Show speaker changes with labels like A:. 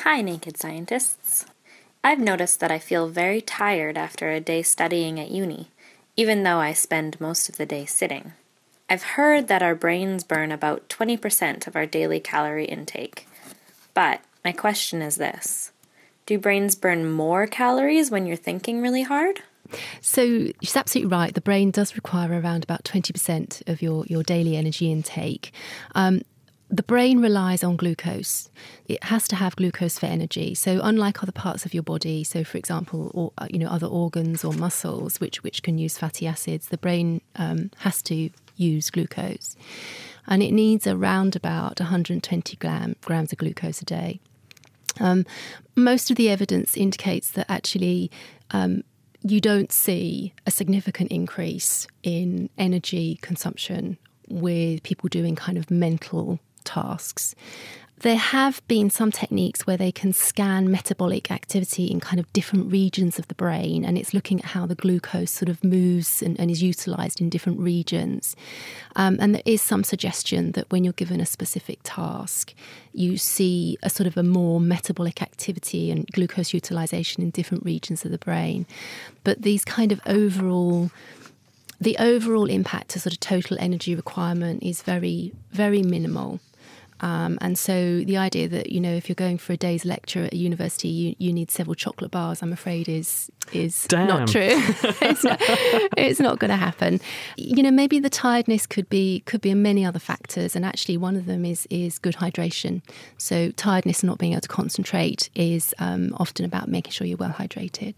A: Hi, Naked Scientists. I've noticed that I feel very tired after a day studying at uni, even though I spend most of the day sitting. I've heard that our brains burn about 20% of our daily calorie intake. But my question is this: do brains burn more calories when you're thinking really hard?
B: So she's absolutely right. The brain does require around about 20% of your daily energy intake. The brain relies on glucose. It has to have glucose for energy. So unlike other parts of your body, so for example, other organs or muscles which can use fatty acids, the brain has to use glucose. And it needs around about 120 grams of glucose a day. Most of the evidence indicates that actually you don't see a significant increase in energy consumption with people doing kind of mental tasks. There have been some techniques where they can scan metabolic activity in kind of different regions of the brain, and it's looking at how the glucose sort of moves and is utilised in different regions. And there is some suggestion that when you're given a specific task, you see a sort of a more metabolic activity and glucose utilisation in different regions of the brain. But these kind of the overall impact to sort of total energy requirement is very, very minimal. And so the idea that, if you're going for a day's lecture at a university, you need several chocolate bars, I'm afraid is not true. It's not going to happen. Maybe the tiredness could be many other factors. And actually one of them is good hydration. So tiredness and not being able to concentrate is often about making sure you're well hydrated.